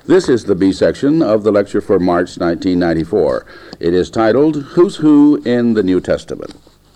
This is the B section of the lecture for March 1994. It is titled, Who's Who in the New Testament?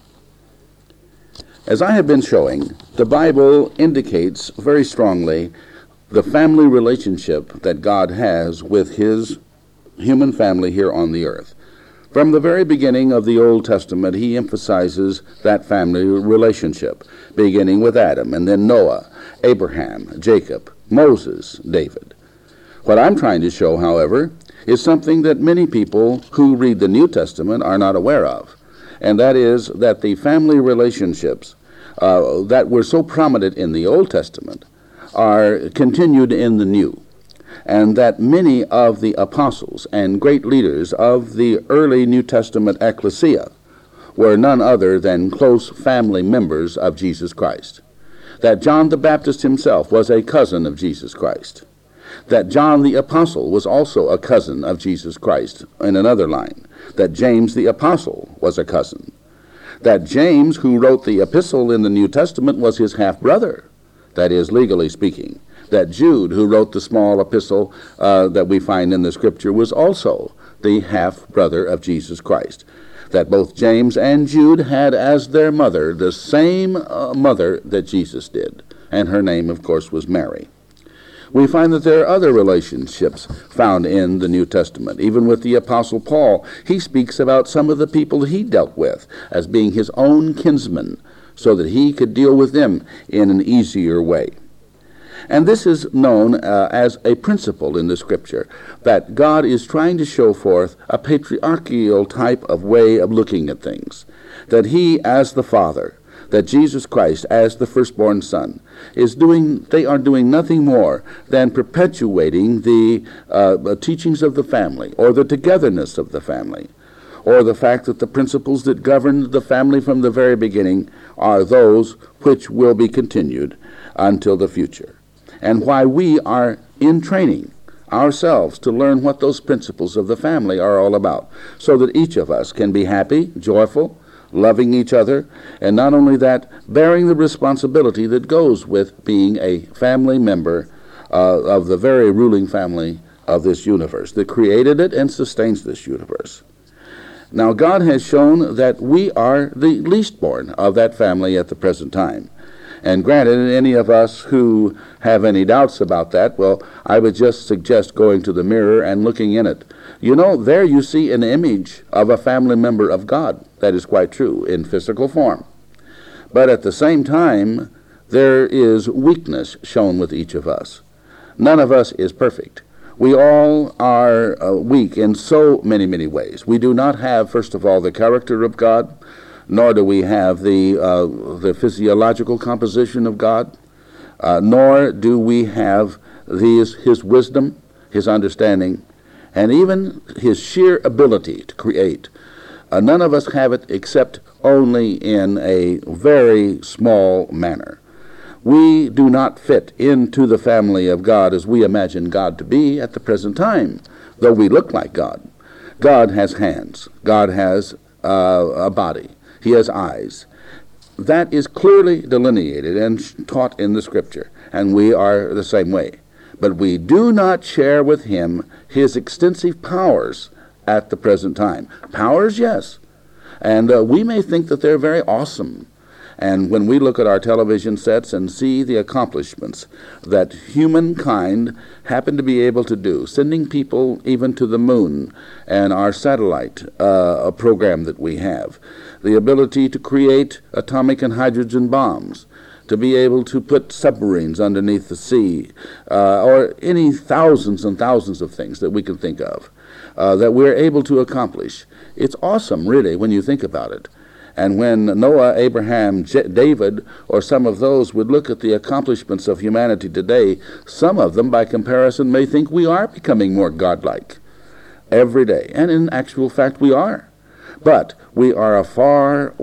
As I have been showing, the Bible indicates very strongly the family relationship that God has with his human family here on the earth. From the very beginning of the Old Testament, he emphasizes that family relationship, beginning with Adam, and then Noah, Abraham, Jacob, Moses, David. What I'm trying to show, however, is something that many people who read the New Testament are not aware of, and that is that the family relationships that were so prominent in the Old Testament are continued in the New, and that many of the apostles and great leaders of the early New Testament ecclesia were none other than close family members of Jesus Christ, that John the Baptist himself was a cousin of Jesus Christ, that John the Apostle was also a cousin of Jesus Christ in another line, that James the Apostle was a cousin, that James, who wrote the epistle in the New Testament, was his half-brother, that is, legally speaking, that Jude, who wrote the small epistle that we find in the Scripture, was also the half-brother of Jesus Christ, that both James and Jude had as their mother the same mother that Jesus did, and her name, of course, was Mary. We find that there are other relationships found in the New Testament. Even with the Apostle Paul, he speaks about some of the people that he dealt with as being his own kinsmen, so that he could deal with them in an easier way. And this is known as a principle in the Scripture, that God is trying to show forth a patriarchal type of way of looking at things, that he as the Father, that Jesus Christ as the firstborn Son they are doing nothing more than perpetuating the teachings of the family, or the togetherness of the family, or the fact that the principles that governed the family from the very beginning are those which will be continued until the future. And why we are in training ourselves to learn what those principles of the family are all about, so that each of us can be happy, joyful, loving each other, and not only that, bearing the responsibility that goes with being a family member of the very ruling family of this universe that created it and sustains this universe. Now, God has shown that we are the least born of that family at the present time. And granted, any of us who have any doubts about that, well, I would just suggest going to the mirror and looking in it. You know, there you see an image of a family member of God. That is quite true in physical form. But at the same time, there is weakness shown with each of us. None of us is perfect. We all are weak in so many, many ways. We do not have, first of all, the character of God, nor do we have the physiological composition of God, nor do we have his wisdom, his understanding, and even his sheer ability to create. None of us have it except only in a very small manner. We do not fit into the family of God as we imagine God to be at the present time, though we look like God. God has hands. God has a body. He has eyes. That is clearly delineated and taught in the Scripture, and we are the same way. But we do not share with him his extensive powers at the present time. Powers, yes. And we may think that they're very awesome. And when we look at our television sets and see the accomplishments that humankind happen to be able to do, sending people even to the moon and our satellite program that we have, the ability to create atomic and hydrogen bombs, to be able to put submarines underneath the sea, or any thousands and thousands of things that we can think of, that we're able to accomplish. It's awesome, really, when you think about it. And when Noah, Abraham, David, or some of those would look at the accomplishments of humanity today, some of them, by comparison, may think we are becoming more godlike every day. And in actual fact, we are. But we are a far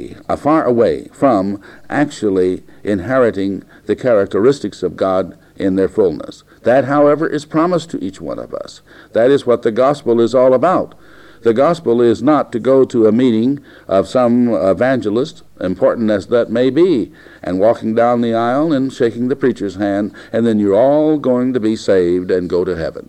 away from actually inheriting the characteristics of God in their fullness. That, however, is promised to each one of us. That is what the gospel is all about. The gospel is not to go to a meeting of some evangelist, important as that may be, and walking down the aisle and shaking the preacher's hand, and then you're all going to be saved and go to heaven.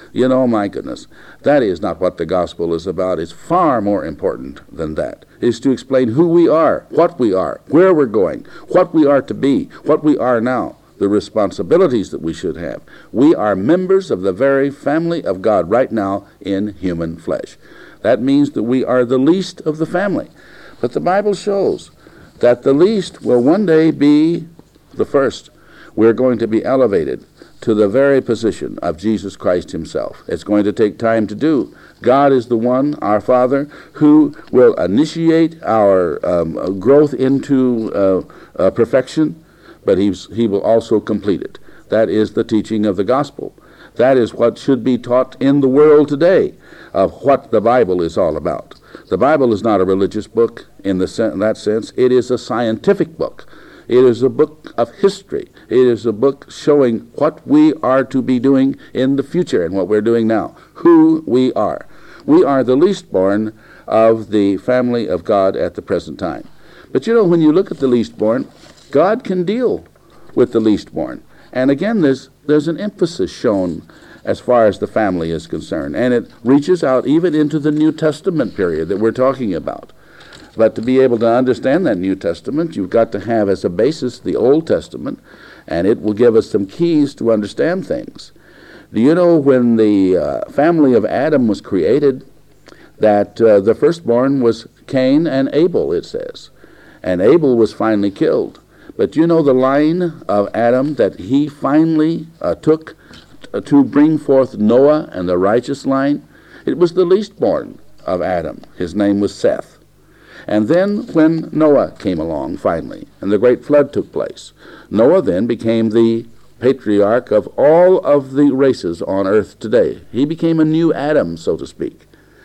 You know, my goodness, that is not what the gospel is about. It's far more important than that. It's to explain who we are, what we are, where we're going, what we are to be, what we are now, the responsibilities that we should have. We are members of the very family of God right now in human flesh. That means that we are the least of the family. But the Bible shows that the least will one day be the first. We're going to be elevated to the very position of Jesus Christ himself. It's going to take time to do. God is the one, our Father, who will initiate our growth into perfection, but he will also complete it. That is the teaching of the gospel. That is what should be taught in the world today of what the Bible is all about. The Bible is not a religious book in that sense. It is a scientific book. It is a book of history. It is a book showing what we are to be doing in the future and what we're doing now, who we are. We are the least born of the family of God at the present time. But you know, when you look at the least born, God can deal with the least born. And again, there's an emphasis shown as far as the family is concerned. And it reaches out even into the New Testament period that we're talking about. But to be able to understand that New Testament, you've got to have as a basis the Old Testament, and it will give us some keys to understand things. Do you know when the family of Adam was created, that the firstborn was Cain and Abel, it says. And Abel was finally killed. But you know the line of Adam that he finally took to bring forth Noah and the righteous line? It was the least born of Adam. His name was Seth. And then when Noah came along finally, and the great flood took place, Noah then became the patriarch of all of the races on earth today. He became a new Adam, so to speak.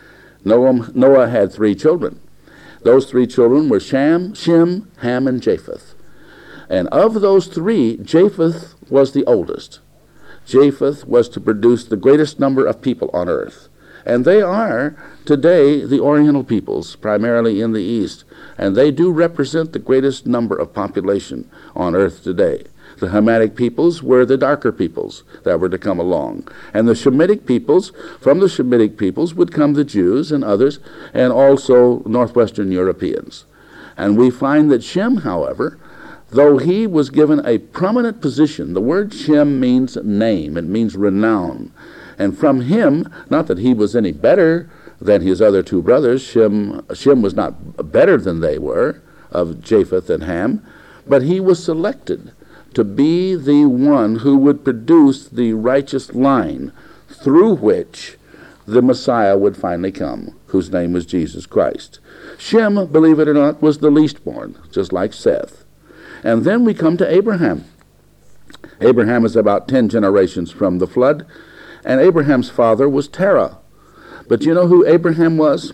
Noah had 3 children. Those 3 children were Shem, Ham, and Japheth. And of those 3, Japheth was the oldest. Japheth was to produce the greatest number of people on earth. And they are today the Oriental peoples, primarily in the East. And they do represent the greatest number of population on earth today. The Hamitic peoples were the darker peoples that were to come along. And the Shemitic peoples, from the Shemitic peoples would come the Jews and others, and also northwestern Europeans. And we find that Shem, however, though he was given a prominent position, the word Shem means name, it means renown. And from him, not that he was any better than his other 2 brothers, Shem was not better than they were, of Japheth and Ham, but he was selected to be the one who would produce the righteous line through which the Messiah would finally come, whose name was Jesus Christ. Shem, believe it or not, was the least born, just like Seth. And then we come to Abraham. Abraham is about 10 generations from the flood, and Abraham's father was Terah. But you know who Abraham was?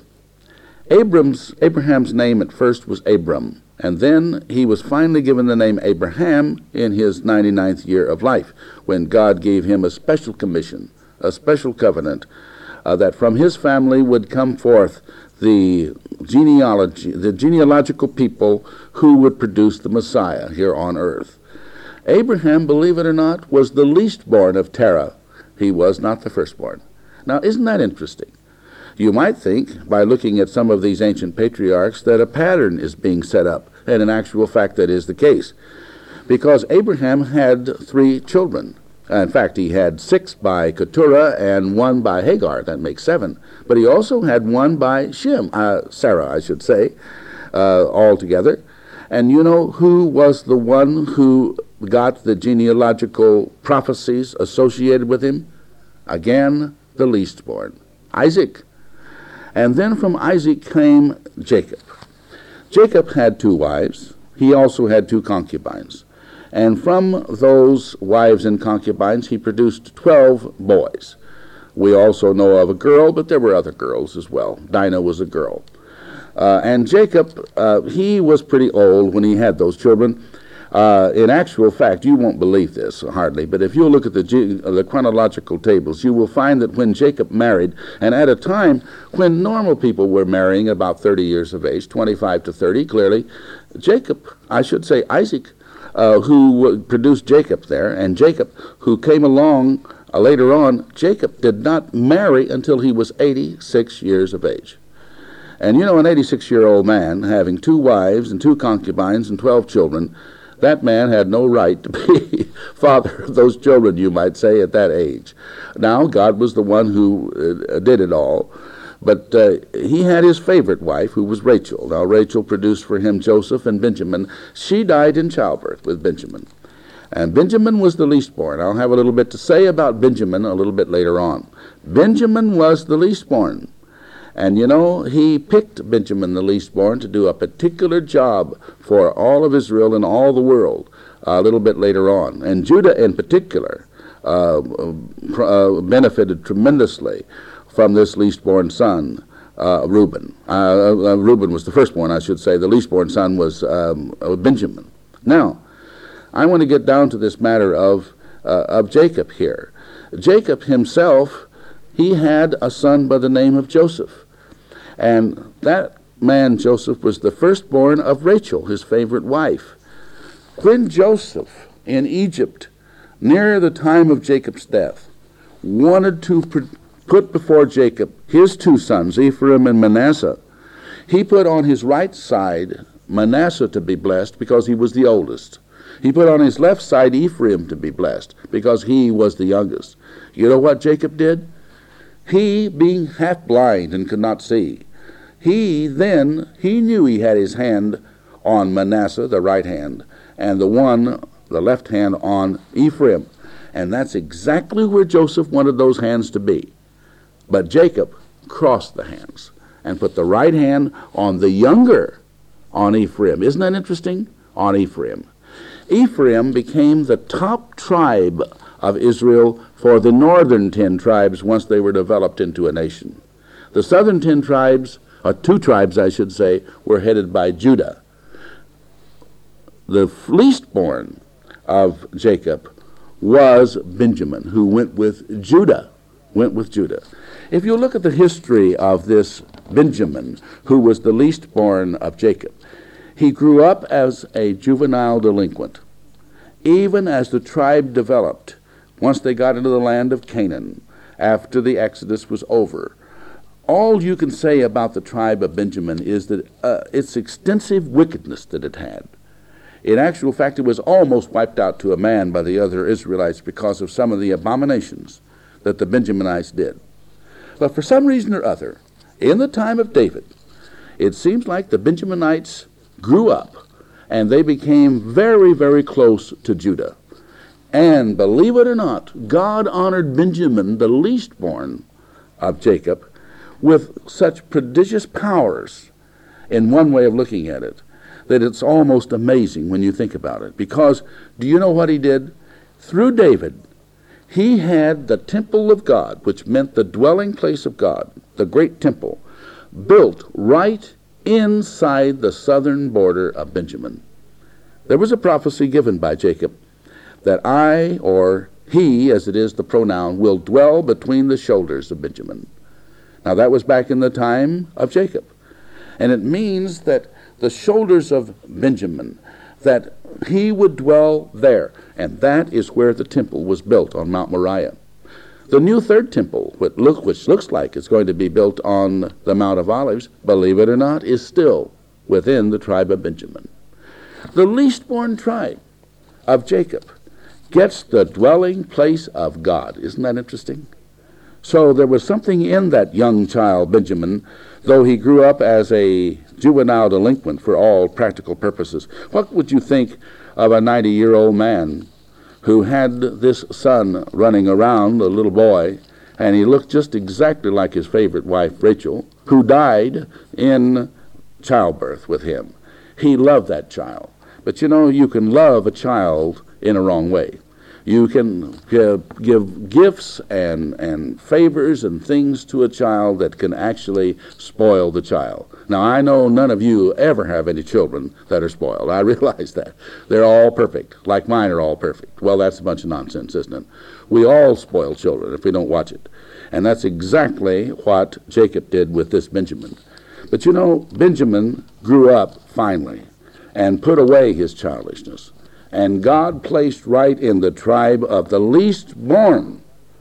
Abraham's name at first was Abram, and then he was finally given the name Abraham in his 99th year of life, when God gave him a special commission, a special covenant, that from his family would come forth the genealogical people who would produce the Messiah here on earth. Abraham, believe it or not, was the least born of Terah. He was not the firstborn. Now, isn't that interesting? You might think, by looking at some of these ancient patriarchs, that a pattern is being set up, and in actual fact that is the case. Because Abraham had 3 children. In fact, he had 6 by Keturah and 1 by Hagar. That makes 7. But he also had 1 by Sarah, I should say, altogether. And you know who was the one who got the genealogical prophecies associated with him? Again, the least born, Isaac. And then from Isaac came Jacob. Jacob had 2 wives. He also had 2 concubines. And from those wives and concubines, he produced 12 boys. We also know of a girl, but there were other girls as well. Dinah was a girl. And Jacob, he was pretty old when he had those children. In actual fact, you won't believe this hardly, but if you look at the chronological tables, you will find that when Jacob married, and at a time when normal people were marrying about 30 years of age, 25 to 30 clearly, Isaac, who produced Jacob there, and Jacob, who came along Later on, Jacob did not marry until he was 86 years of age. And you know, an 86-year-old man having 2 wives and 2 concubines and 12 children, that man had no right to be father of those children, you might say, at that age. Now, God was the one who did it all. But he had his favorite wife, who was Rachel. Now, Rachel produced for him Joseph and Benjamin. She died in childbirth with Benjamin. And Benjamin was the least born. I'll have a little bit to say about Benjamin a little bit later on. Benjamin was the least born. And you know, he picked Benjamin, the least born, to do a particular job for all of Israel and all the world a little bit later on. And Judah in particular benefited tremendously from this least born son, Reuben. Reuben was the firstborn, I should say. The least born son was Benjamin. Now, I want to get down to this matter of Jacob here. Jacob himself, he had a son by the name of Joseph. And that man, Joseph, was the firstborn of Rachel, his favorite wife. When Joseph in Egypt, near the time of Jacob's death, wanted to put before Jacob his 2 sons, Ephraim and Manasseh, he put on his right side Manasseh to be blessed because he was the oldest. He put on his left side Ephraim to be blessed because he was the youngest. You know what Jacob did? He, being half blind and could not see, he knew he had his hand on Manasseh, the right hand, and the left hand on Ephraim. And that's exactly where Joseph wanted those hands to be. But Jacob crossed the hands and put the right hand on the younger, on Ephraim. Isn't that interesting? On Ephraim. Ephraim became the top tribe of Israel for the northern 10 tribes once they were developed into a nation. The southern 10 tribes, or 2 tribes I should say, were headed by Judah. The least born of Jacob was Benjamin, who went with Judah. If you look at the history of this Benjamin, who was the least born of Jacob, he grew up as a juvenile delinquent. Even as the tribe developed, once they got into the land of Canaan, after the Exodus was over, all you can say about the tribe of Benjamin is that its extensive wickedness that it had. In actual fact, it was almost wiped out to a man by the other Israelites because of some of the abominations that the Benjaminites did. But for some reason or other, in the time of David, it seems like the Benjaminites grew up and they became very, very close to Judah. And believe it or not, God honored Benjamin, the least born of Jacob, with such prodigious powers, in one way of looking at it, that it's almost amazing when you think about it. Because do you know what he did? Through David, he had the temple of God, which meant the dwelling place of God, the great temple, built right inside the southern border of Benjamin. There was a prophecy given by Jacob that I, or he, as it is the pronoun, will dwell between the shoulders of Benjamin. Now that was back in the time of Jacob. And it means that the shoulders of Benjamin, that he would dwell there. And that is where the temple was built on Mount Moriah. The new third temple, which looks like it's going to be built on the Mount of Olives, believe it or not, is still within the tribe of Benjamin. The least born tribe of Jacob gets the dwelling place of God. Isn't that interesting? So there was something in that young child, Benjamin, though he grew up as a juvenile delinquent for all practical purposes. What would you think of a 90-year-old man who had this son running around, a little boy, and he looked just exactly like his favorite wife, Rachel, who died in childbirth with him? He loved that child. But you know, you can love a child in a wrong way. You can give gifts and favors and things to a child that can actually spoil the child. Now, I know none of you ever have any children that are spoiled. I realize that. They're all perfect, like mine are all perfect. Well, that's a bunch of nonsense, isn't it? We all spoil children if we don't watch it. And that's exactly what Jacob did with this Benjamin. But you know, Benjamin grew up finally and put away his childishness. And God placed right in the tribe of the least born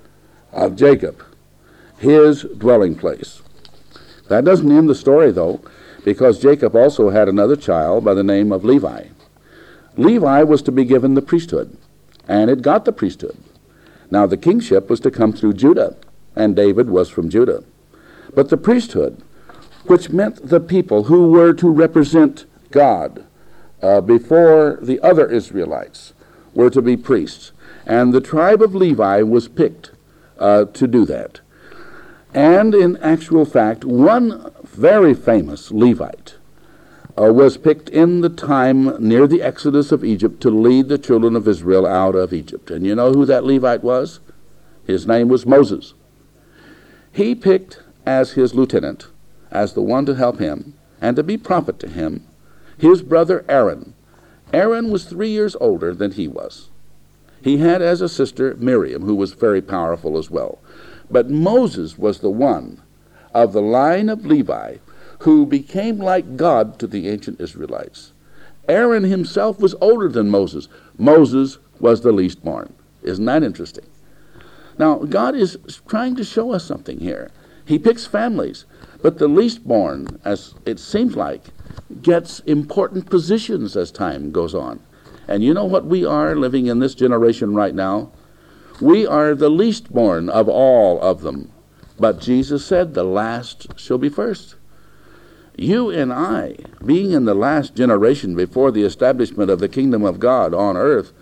of Jacob, his dwelling place. That doesn't end the story, though, because Jacob also had another child by the name of Levi. Levi was to be given the priesthood, and it got the priesthood. Now, the kingship was to come through Judah, and David was from Judah. But the priesthood, which meant the people who were to represent God before the other Israelites, were to be priests. And the tribe of Levi was picked to do that. And in actual fact, one very famous Levite was picked in the time near the Exodus of Egypt to lead the children of Israel out of Egypt. And you know who that Levite was? His name was Moses. He picked as his lieutenant, as the one to help him and to be prophet to him, his brother Aaron. Aaron was 3 years older than he was. He had as a sister Miriam, who was very powerful as well. But Moses was the one of the line of Levi who became like God to the ancient Israelites. Aaron himself was older than Moses. Moses was the least born. Isn't that interesting? Now, God is trying to show us something here. He picks families, but the least born, as it seems like, gets important positions as time goes on. And you know what we are living in this generation right now? We are the least born of all of them. But Jesus said the last shall be first. You and I, being in the last generation before the establishment of the kingdom of God on earth,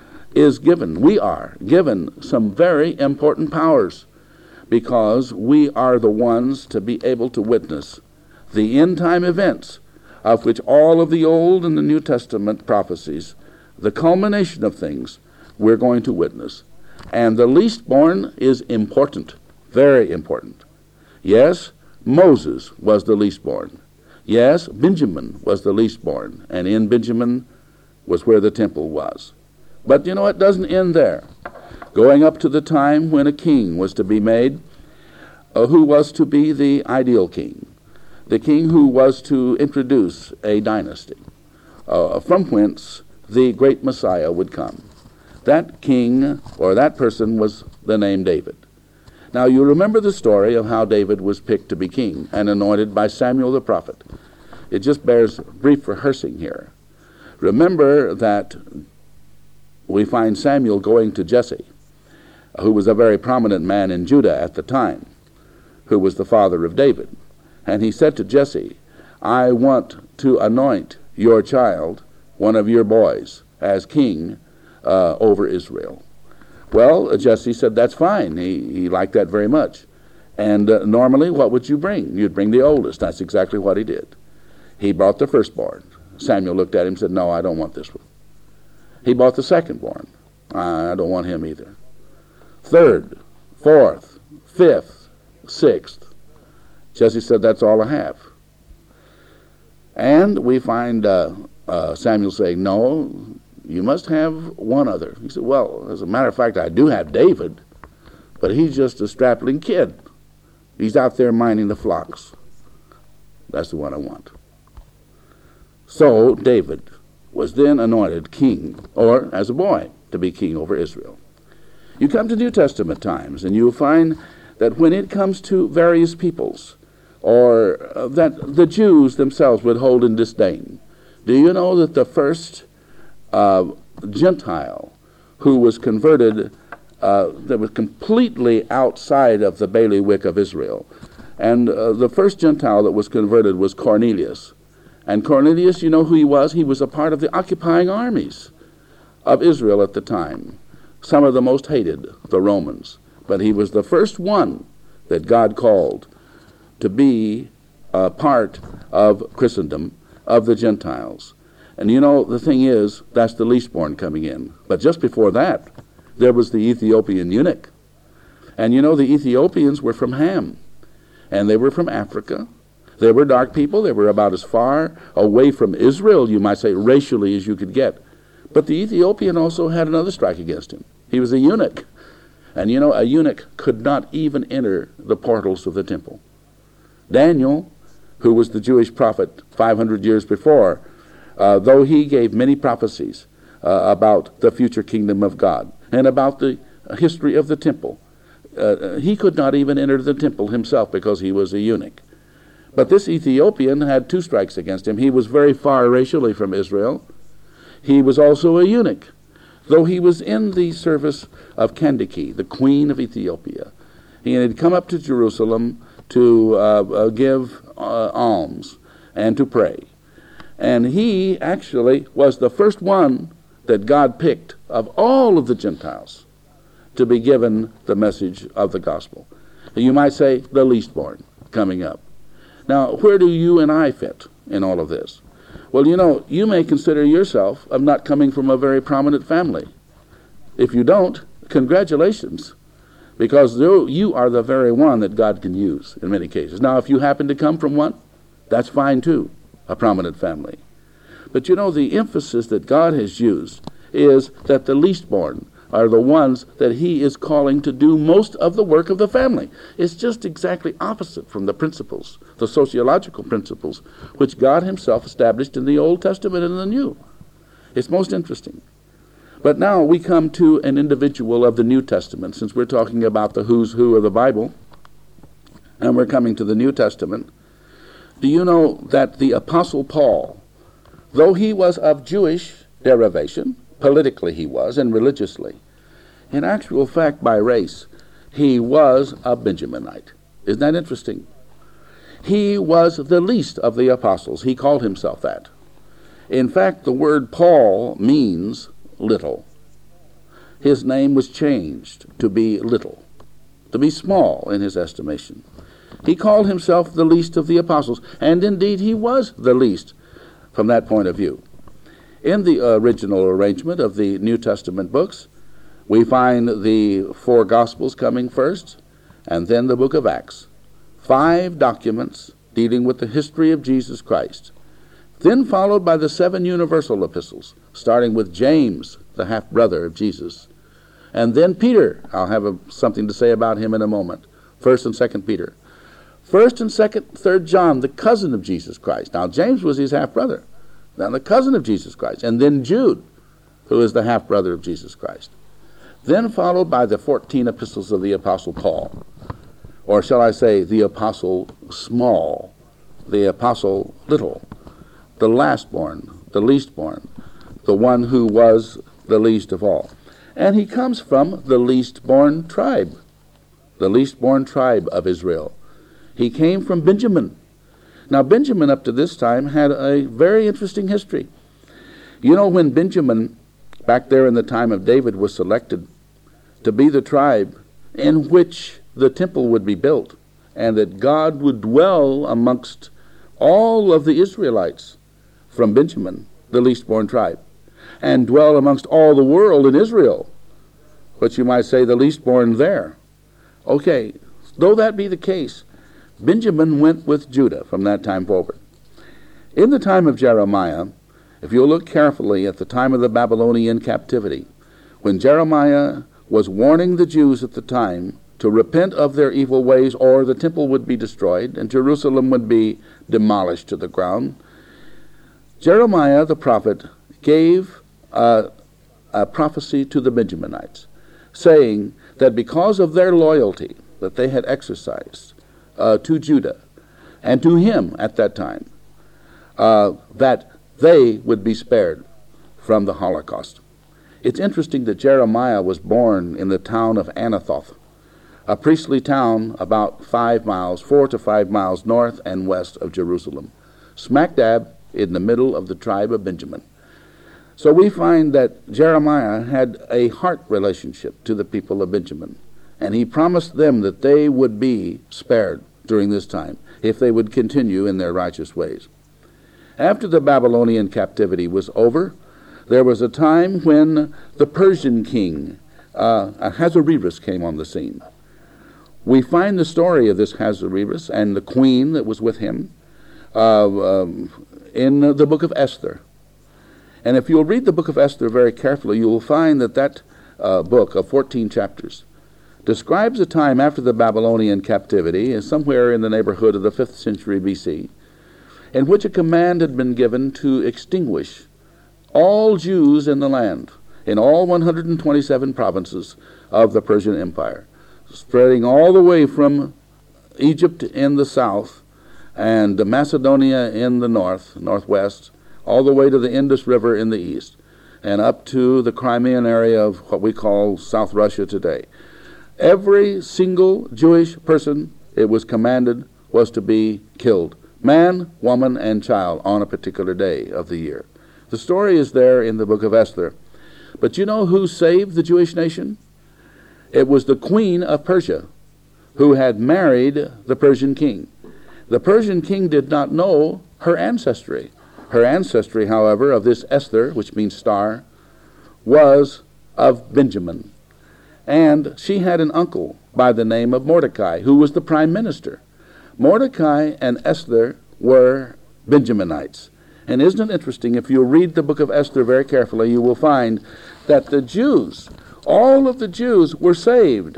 we are given some very important powers, because we are the ones to be able to witness the end-time events of which all of the Old and the New Testament prophecies, the culmination of things, we're going to witness. And the least born is important, very important. Yes, Moses was the least born. Yes, Benjamin was the least born, and in Benjamin was where the temple was. But you know, it doesn't end there. Going up to the time when a king was to be made, who was to be the ideal king, the king who was to introduce a dynasty, from whence the great Messiah would come. That king, or that person, was the name David. Now, you remember the story of how David was picked to be king and anointed by Samuel the prophet. It just bears brief rehearsing here. Remember that we find Samuel going to Jesse, who was a very prominent man in Judah at the time, who was the father of David. And he said to Jesse, I want to anoint your child, one of your boys, as king over Israel. Well, Jesse said, that's fine. He liked that very much. And normally, what would you bring? You'd bring the oldest. That's exactly what he did. He brought the firstborn. Samuel looked at him and said, no, I don't want this one. He brought the secondborn. I don't want him either. Third, fourth, fifth, sixth. Jesse said, that's all I have. And we find Samuel saying, no, you must have one other. He said, well, as a matter of fact, I do have David, but he's just a strapling kid. He's out there minding the flocks. That's the one I want. So David was then anointed king, or as a boy, to be king over Israel. You come to New Testament times, and you'll find that when it comes to various peoples, or that the Jews themselves would hold in disdain, do you know that the first Gentile who was converted, that was completely outside of the bailiwick of Israel, and the first Gentile that was converted was Cornelius. And Cornelius, you know who he was? He was a part of the occupying armies of Israel at the time. Some of the most hated, the Romans. But he was the first one that God called to be a part of Christendom, of the Gentiles. And you know, the thing is, that's the least born coming in. But just before that, there was the Ethiopian eunuch. And you know, the Ethiopians were from Ham. And they were from Africa. They were dark people. They were about as far away from Israel, you might say, racially as you could get. But the Ethiopian also had another strike against him. He was a eunuch. And you know, a eunuch could not even enter the portals of the temple. Daniel, who was the Jewish prophet 500 years before, though he gave many prophecies about the future kingdom of God and about the history of the temple, he could not even enter the temple himself because he was a eunuch. But this Ethiopian had two strikes against him. He was very far racially from Israel. He was also a eunuch, though he was in the service of Candace, the queen of Ethiopia. He had come up to Jerusalem to give alms and to pray. And he actually was the first one that God picked of all of the Gentiles to be given the message of the gospel. You might say the least born coming up. Now, where do you and I fit in all of this? Well, you may consider yourself of not coming from a very prominent family. If you don't, congratulations, because you are the very one that God can use in many cases. Now, if you happen to come from one, that's fine too, a prominent family. But the emphasis that God has used is that the least born are the ones that he is calling to do most of the work of the family. It's just exactly opposite from the principles, the sociological principles, which God himself established in the Old Testament and the New. It's most interesting. But now we come to an individual of the New Testament, since we're talking about the who's who of the Bible, and we're coming to the New Testament. Do you know that the Apostle Paul, though he was of Jewish derivation, politically he was, and religiously, in actual fact, by race, he was a Benjaminite. Isn't that interesting? He was the least of the apostles. He called himself that. In fact, the word Paul means little. His name was changed to be little, to be small in his estimation. He called himself the least of the apostles, and indeed he was the least from that point of view. In the original arrangement of the New Testament books, we find the four Gospels coming first, and then the book of Acts. 5 documents dealing with the history of Jesus Christ. Then followed by the 7 universal epistles, starting with James, the half-brother of Jesus. And then Peter. I'll have something to say about him in a moment. 1st and 2nd Peter. 1st and 2nd, 3rd John, the cousin of Jesus Christ. Now, James was his half-brother. Now, the cousin of Jesus Christ. And then Jude, who is the half-brother of Jesus Christ. Then followed by the 14 epistles of the Apostle Paul. Or shall I say, the Apostle Small, the Apostle Little, the lastborn, the leastborn, the one who was the least of all. And he comes from the least-born tribe of Israel. He came from Benjamin. Now, Benjamin up to this time had a very interesting history. When Benjamin, back there in the time of David, was selected to be the tribe in which the temple would be built, and that God would dwell amongst all of the Israelites from Benjamin, the least-born tribe, and dwell amongst all the world in Israel, which you might say the least-born there. Okay, though that be the case, Benjamin went with Judah from that time forward. In the time of Jeremiah, if you'll look carefully at the time of the Babylonian captivity, when Jeremiah was warning the Jews at the time to repent of their evil ways or the temple would be destroyed and Jerusalem would be demolished to the ground, Jeremiah the prophet gave a prophecy to the Benjaminites, saying that because of their loyalty that they had exercised to Judah and to him at that time, that they would be spared from the Holocaust. It's interesting that Jeremiah was born in the town of Anathoth, a priestly town about 4 to 5 miles north and west of Jerusalem, smack dab in the middle of the tribe of Benjamin. So we find that Jeremiah had a heart relationship to the people of Benjamin, and he promised them that they would be spared during this time if they would continue in their righteous ways. After the Babylonian captivity was over, there was a time when the Persian king Ahasuerus came on the scene. We find the story of this Ahasuerus and the queen that was with him in the book of Esther. And if you'll read the book of Esther very carefully, you will find that book of 14 chapters describes a time after the Babylonian captivity, somewhere in the neighborhood of the 5th century BC, in which a command had been given to extinguish all Jews in the land, in all 127 provinces of the Persian Empire. spreading all the way from Egypt in the south and Macedonia in the northwest, all the way to the Indus River in the east, and up to the Crimean area of what we call South Russia today. Every single Jewish person, it was commanded, was to be killed, man, woman, and child, on a particular day of the year. The story is there in the book of Esther. But you know who saved the Jewish nation? It was the queen of Persia, who had married the Persian king. The Persian king did not know her ancestry. Her ancestry, however, of this Esther, which means star, was of Benjamin. And she had an uncle by the name of Mordecai, who was the prime minister. Mordecai and Esther were Benjaminites. And isn't it interesting, if you read the book of Esther very carefully, you will find that the Jews, all of the Jews, were saved.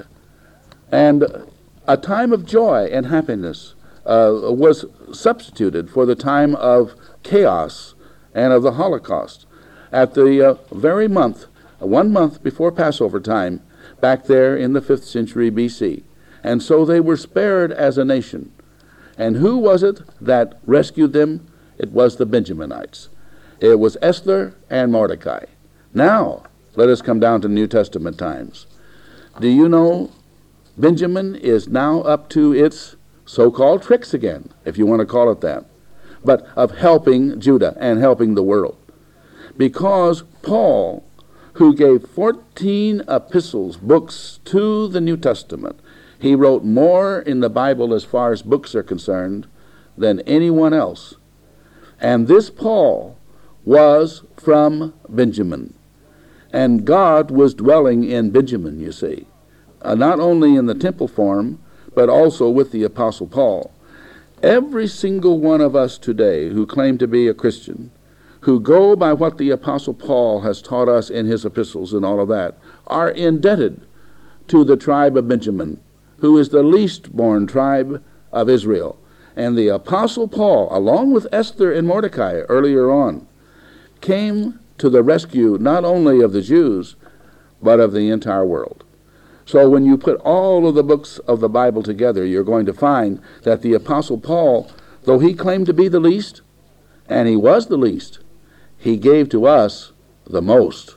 And a time of joy and happiness was substituted for the time of chaos and of the Holocaust. At the very month, 1 month before Passover time, back there in the 5th century BC. And so they were spared as a nation. And who was it that rescued them? It was the Benjaminites. It was Esther and Mordecai. Now, let us come down to New Testament times. Do you know Benjamin is now up to its so-called tricks again, if you want to call it that, but of helping Judah and helping the world. Because Paul, who gave 14 epistles, books to the New Testament, he wrote more in the Bible as far as books are concerned than anyone else. And this Paul was from Benjamin. And God was dwelling in Benjamin, you see, not only in the temple form, but also with the Apostle Paul. Every single one of us today who claim to be a Christian, who go by what the Apostle Paul has taught us in his epistles and all of that, are indebted to the tribe of Benjamin, who is the least born tribe of Israel. And the Apostle Paul, along with Esther and Mordecai earlier on, came to the rescue not only of the Jews, but of the entire world. So when you put all of the books of the Bible together, you're going to find that the Apostle Paul, though he claimed to be the least, and he was the least, he gave to us the most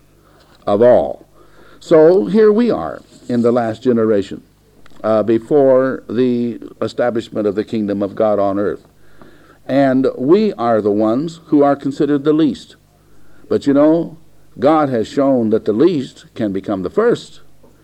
of all. So here we are in the last generation, before the establishment of the kingdom of God on earth. And we are the ones who are considered the least. But you know, God has shown that the least can become the first.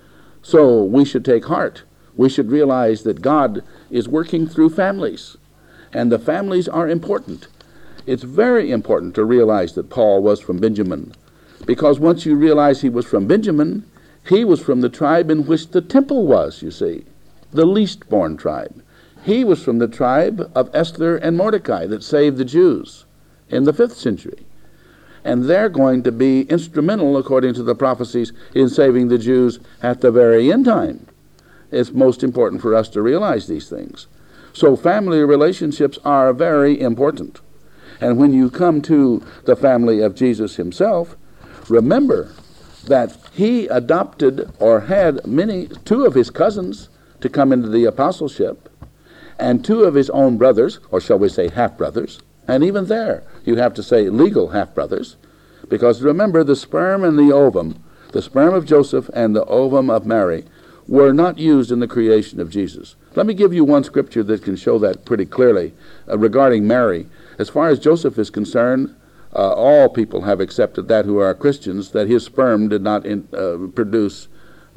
So we should take heart. We should realize that God is working through families, and the families are important. It's very important to realize that Paul was from Benjamin, because once you realize he was from Benjamin, he was from the tribe in which the temple was, you see, the least born tribe. He was from the tribe of Esther and Mordecai that saved the Jews in the 5th century. And they're going to be instrumental, according to the prophecies, in saving the Jews at the very end time. It's most important for us to realize these things. So family relationships are very important. And when you come to the family of Jesus himself, remember that he adopted or had two of his cousins to come into the apostleship, and two of his own brothers, or shall we say half-brothers. And even there, you have to say legal half-brothers, because remember, the sperm and the ovum, the sperm of Joseph and the ovum of Mary, were not used in the creation of Jesus. Let me give you one scripture that can show that pretty clearly regarding Mary. As far as Joseph is concerned, all people have accepted that who are Christians, that his sperm did not produce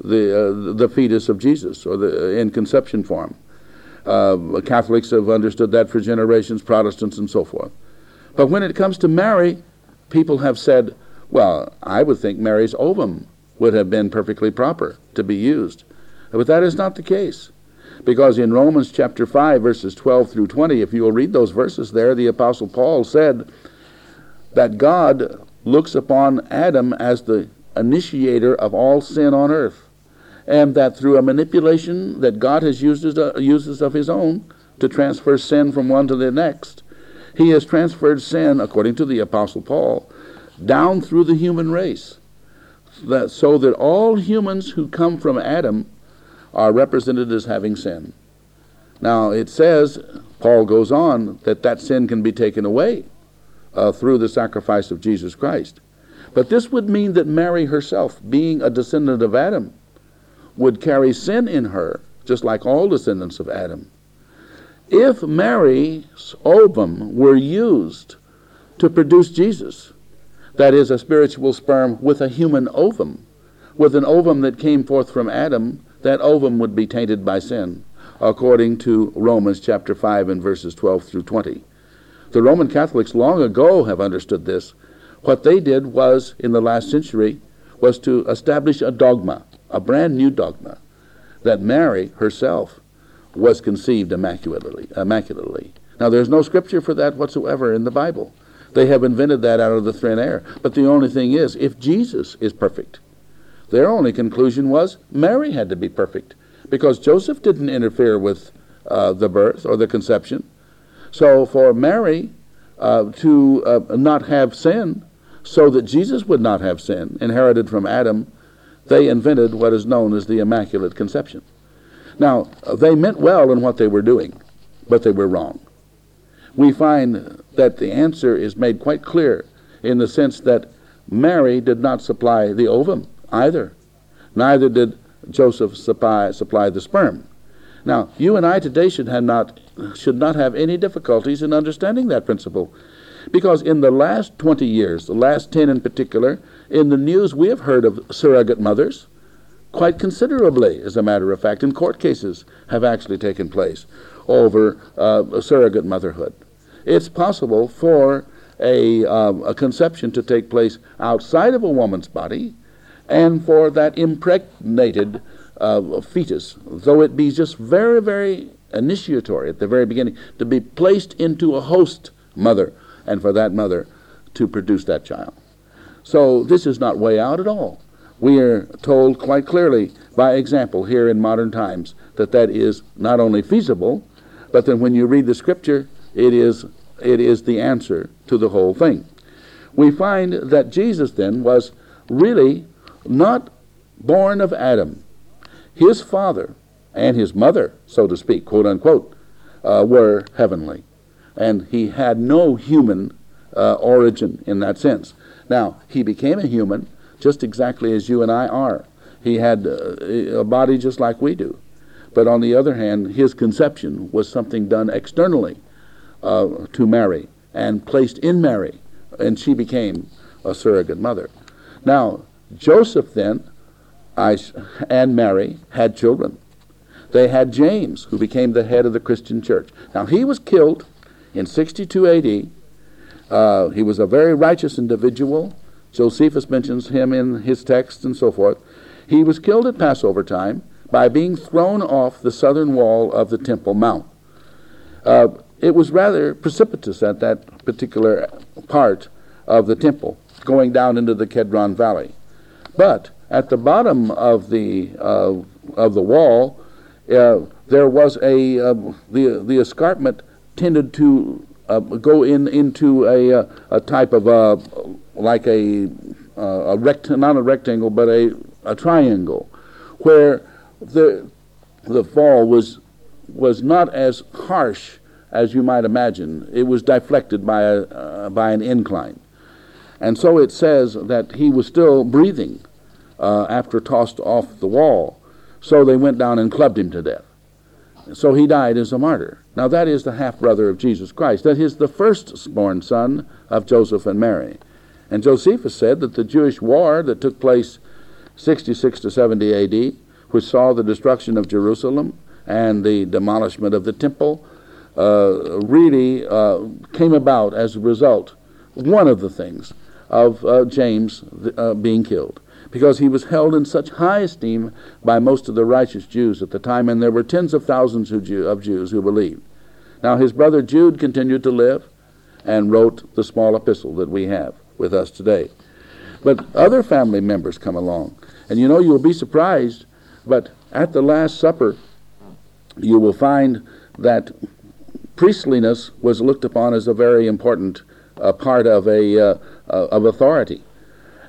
the fetus of Jesus, or in conception form. Catholics have understood that for generations, Protestants and so forth. But when it comes to Mary, people have said, well, I would think Mary's ovum would have been perfectly proper to be used. But that is not the case. Because in Romans chapter 5, verses 12 through 20, if you will read those verses there, the Apostle Paul said that God looks upon Adam as the initiator of all sin on earth, and that through a manipulation that God has uses of his own to transfer sin from one to the next, he has transferred sin, according to the Apostle Paul, down through the human race, so that all humans who come from Adam are represented as having sin. Now it says, Paul goes on, that sin can be taken away through the sacrifice of Jesus Christ. But this would mean that Mary herself, being a descendant of Adam, would carry sin in her, just like all descendants of Adam. If Mary's ovum were used to produce Jesus, that is, a spiritual sperm with a human ovum, with an ovum that came forth from Adam, that ovum would be tainted by sin, according to Romans chapter 5 and verses 12 through 20. The Roman Catholics long ago have understood this. What they did was, in the last century, was to establish a dogma, a brand new dogma, that Mary herself was conceived immaculately. Now, there's no scripture for that whatsoever in the Bible. They have invented that out of the thin air. But the only thing is, if Jesus is perfect, their only conclusion was Mary had to be perfect, because Joseph didn't interfere with the birth or the conception. So for Mary to not have sin, so that Jesus would not have sin, inherited from Adam, they invented what is known as the Immaculate Conception. Now, they meant well in what they were doing, but they were wrong. We find that the answer is made quite clear in the sense that Mary did not supply the ovum either. Neither did Joseph supply the sperm. Now, you and I today should not have any difficulties in understanding that principle, because in the last 20 years, the last 10 in particular, in the news we have heard of surrogate mothers, quite considerably, as a matter of fact, and court cases have actually taken place over surrogate motherhood. It's possible for a conception to take place outside of a woman's body, and for that impregnated fetus, though it be just very, very initiatory at the very beginning, to be placed into a host mother, and for that mother to produce that child. So this is not way out at all. We are told quite clearly by example here in modern times that is not only feasible, but then when you read the scripture, it is the answer to the whole thing. We find that Jesus then was really not born of Adam. His father and his mother, so to speak, quote unquote, were heavenly, and he had no human origin in that sense. Now, he became a human just exactly as you and I are. He had a body just like we do. But on the other hand, his conception was something done externally to Mary and placed in Mary, and she became a surrogate mother. Now, Joseph then and Mary had children. They had James, who became the head of the Christian church. Now, he was killed in 62 A.D. He was a very righteous individual. Josephus mentions him in his text and so forth. He was killed at Passover time by being thrown off the southern wall of the Temple Mount. It was rather precipitous at that particular part of the temple, going down into the Kedron Valley. But at the bottom of the wall, there was the escarpment tended to go into a type of like not a rectangle, but a triangle, where the fall was not as harsh as you might imagine. It was deflected by an incline, and so it says that he was still breathing after tossed off the wall. So they went down and clubbed him to death. So he died as a martyr. Now that is the half-brother of Jesus Christ. That is the firstborn son of Joseph and Mary. And Josephus said that the Jewish war that took place 66 to 70 A.D., which saw the destruction of Jerusalem and the demolishment of the temple, really came about as a result, one of the things, of James being killed, because he was held in such high esteem by most of the righteous Jews at the time, and there were tens of thousands of Jews who believed. Now his brother Jude continued to live and wrote the small epistle that we have with us today. But other family members come along, and you'll be surprised, but at the Last Supper you will find that priestliness was looked upon as a very important part of authority.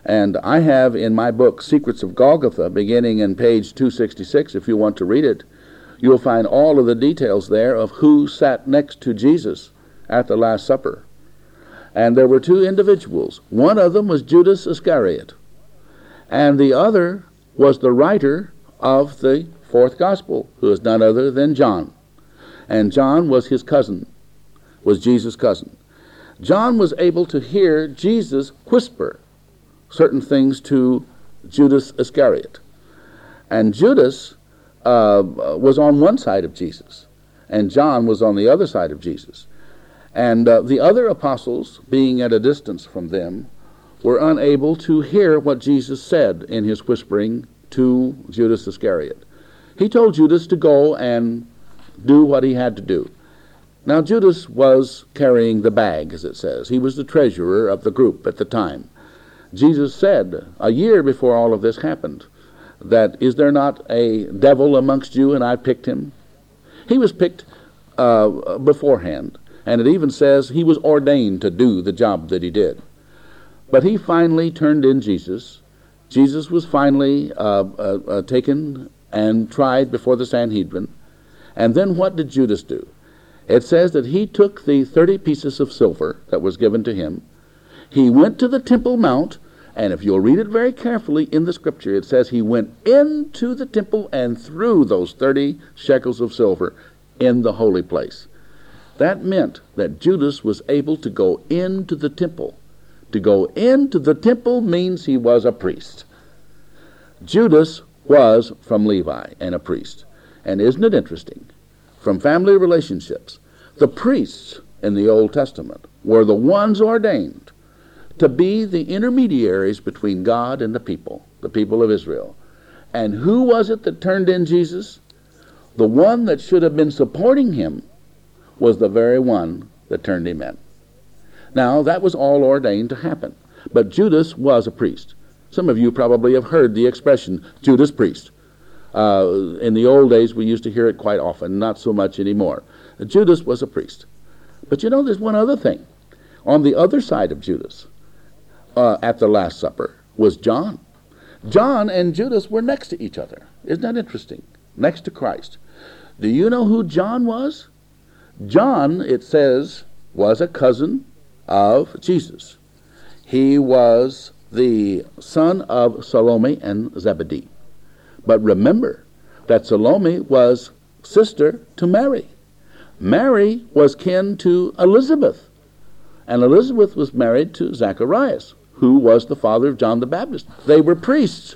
And I have in my book, Secrets of Golgotha, beginning in page 266, if you want to read it, you'll find all of the details there of who sat next to Jesus at the Last Supper. And there were two individuals. One of them was Judas Iscariot, and the other was the writer of the fourth gospel, who is none other than John. And John was his cousin, was Jesus' cousin. John was able to hear Jesus whisper certain things to Judas Iscariot. And Judas was on one side of Jesus, and John was on the other side of Jesus. And the other apostles, being at a distance from them, were unable to hear what Jesus said in his whispering to Judas Iscariot. He told Judas to go and do what he had to do. Now, Judas was carrying the bag, as it says. He was the treasurer of the group at the time. Jesus said, a year before all of this happened, that, is there not a devil amongst you, and I picked him? He was picked beforehand, and it even says he was ordained to do the job that he did. But he finally turned in Jesus. Jesus was finally taken and tried before the Sanhedrin. And then what did Judas do? It says that he took the 30 pieces of silver that was given to him. He went to the Temple Mount, and if you'll read it very carefully in the scripture, it says he went into the temple and threw those 30 shekels of silver in the holy place. That meant that Judas was able to go into the temple. To go into the temple means he was a priest. Judas was from Levi and a priest. And isn't it interesting? From family relationships, the priests in the Old Testament were the ones ordained to be the intermediaries between God and the people of Israel. And who was it that turned in Jesus? The one that should have been supporting him was the very one that turned him in. Now, that was all ordained to happen. But Judas was a priest. Some of you probably have heard the expression, Judas priest. In the old days, we used to hear it quite often, not so much anymore. Judas was a priest. But you know, there's one other thing. On the other side of Judas, at the Last Supper, was John. John and Judas were next to each other. Isn't that interesting? Next to Christ. Do you know who John was? John, it says, was a cousin of Jesus. He was the son of Salome and Zebedee. But remember that Salome was sister to Mary. Mary was kin to Elizabeth, and Elizabeth was married to Zacharias, who was the father of John the Baptist. They were priests.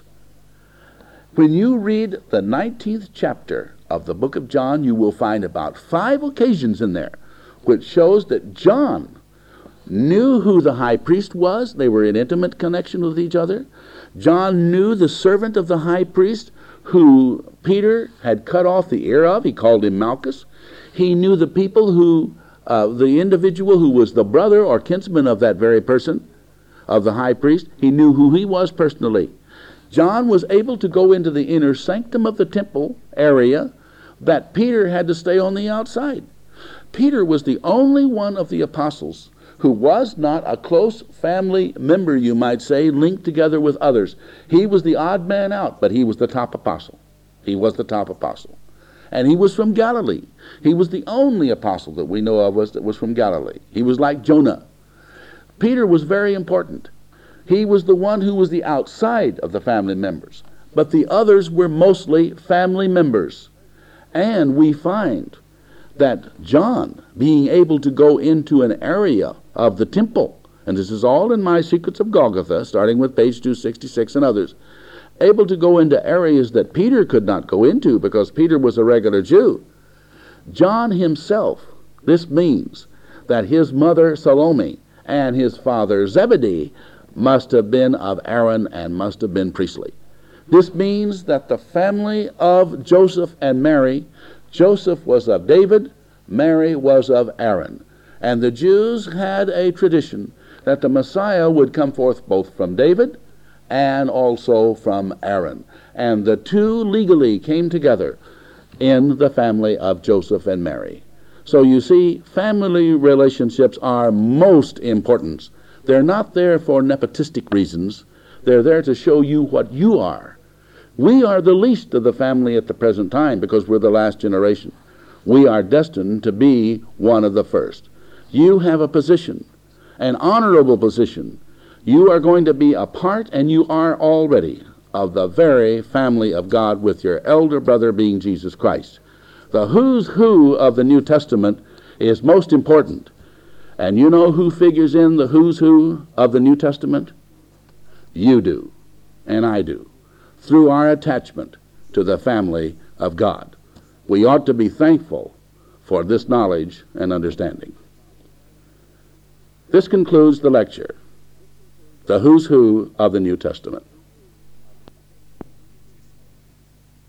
When you read the 19th chapter of the book of John, you will find about 5 occasions in there which shows that John knew who the high priest was. They were in intimate connection with each other. John knew the servant of the high priest who Peter had cut off the ear of. He called him Malchus. He knew the people who, the individual who was the brother or kinsman of that very person, of the high priest. He knew who he was personally. John was able to go into the inner sanctum of the temple area that Peter had to stay on the outside. Peter was the only one of the apostles who was not a close family member, you might say, linked together with others. He was the odd man out, but he was the top apostle. He was the top apostle. And he was from Galilee. He was the only apostle that we know of that was from Galilee. He was like Jonah. Peter was very important. He was the one who was the outside of the family members. But the others were mostly family members. And we find that John, being able to go into an area of the temple, and this is all in my Secrets of Golgotha, starting with page 266 and others, able to go into areas that Peter could not go into because Peter was a regular Jew. John himself, this means that his mother Salome and his father Zebedee must have been of Aaron and must have been priestly. This means that the family of Joseph and Mary, Joseph was of David, Mary was of Aaron. And the Jews had a tradition that the Messiah would come forth both from David and also from Aaron. And the two legally came together in the family of Joseph and Mary. So you see, family relationships are most important. They're not there for nepotistic reasons. They're there to show you what you are. We are the least of the family at the present time because we're the last generation. We are destined to be one of the first. You have a position, an honorable position. You are going to be a part, and you are already, of the very family of God, with your elder brother being Jesus Christ. The who's who of the New Testament is most important. And you know who figures in the who's who of the New Testament? You do, and I do, through our attachment to the family of God. We ought to be thankful for this knowledge and understanding. This concludes the lecture, The Who's Who of the New Testament.